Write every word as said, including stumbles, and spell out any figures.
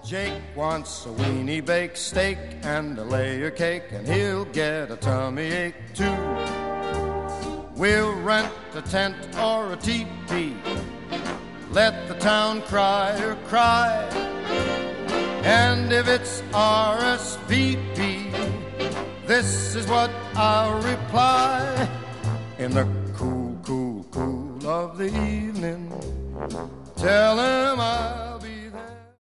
Jake wants a weenie baked steak and a layer cake, and he'll get a tummy ache too. We'll rent a tent or a teepee, let the town crier cry, and if it's R S V P, this is what I'll reply. In the cool, cool, cool of the evening, tell him I